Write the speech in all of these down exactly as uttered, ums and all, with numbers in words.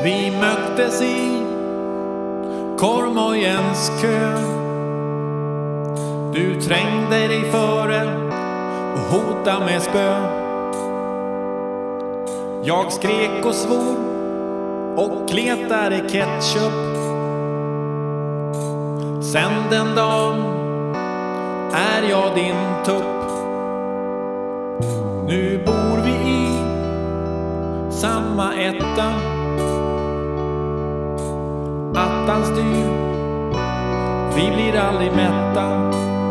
Vi möttes i korvmojens kö. Du trängde dig före och hotade med spö. Jag skrek och svor och kletade ketchup. Sen den dagen är jag din tupp. Nu bor vi i samma etta. Attans dyr, vi blir aldrig mätta.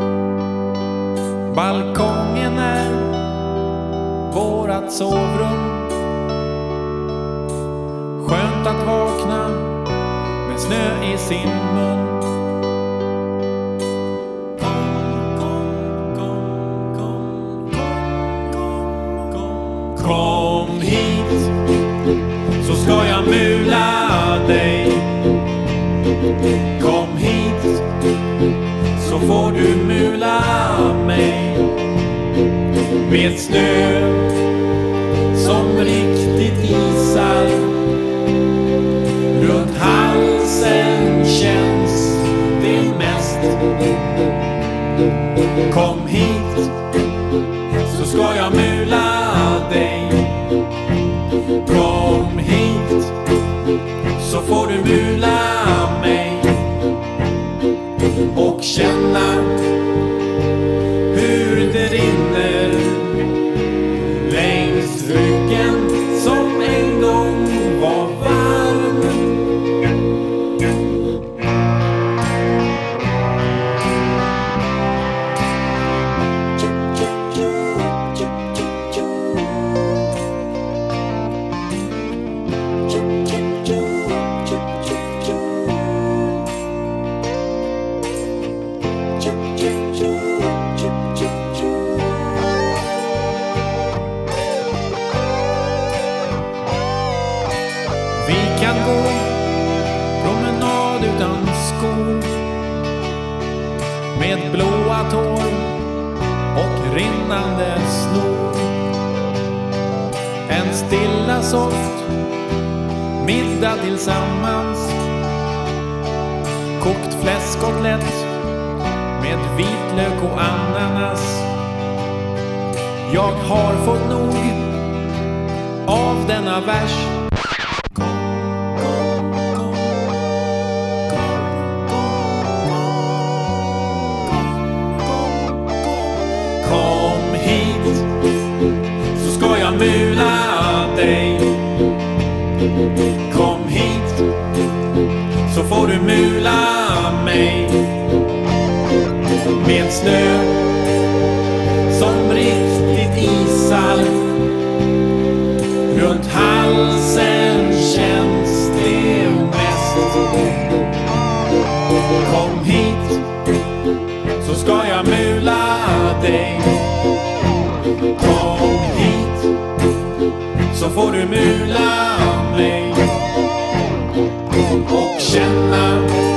Balkongen är vårat sovrum. Skönt att vakna med snö i sin mun. Kom hit så ska jag mula dig. Kom hit så får du mula mig. Med snö som riktigt isar. Runt halsen känns det mest. Kom hit så ska jag mula dig. Kom hit så får du mula mig. Och känna hur det rinner längs ryggen som en gång var varm. Vi kan gå promenad utan skor, med blåa tår och rinnande snor. En stilla soft middag tillsammans. Kokt fläskkotlett med vitlök och ananas. Jag har fått nog av denna vers. Kom hit så ska jag mula dig. Kom hit så får du mula mig. Med snö som riktigt isar. Runt halsen känns det mest. Kom hit så ska jag mula dig. Kom hit så får du mula mig. Och känna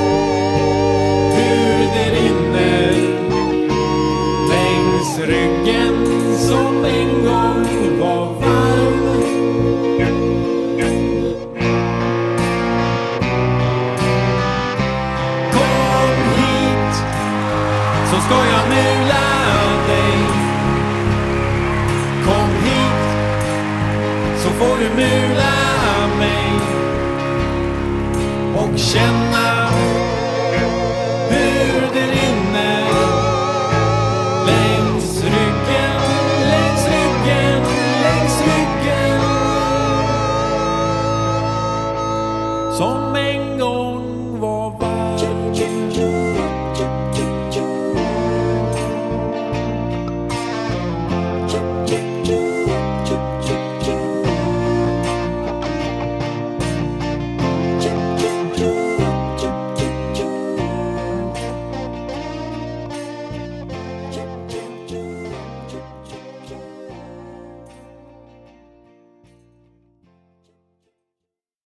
hur det rinner längs ryggen som en gång var varm. Kom hit så ska jag mula dig. Kom hit så får du mula mig. Och känna hur det rinner längs ryggen, längs ryggen, längs ryggen som en gång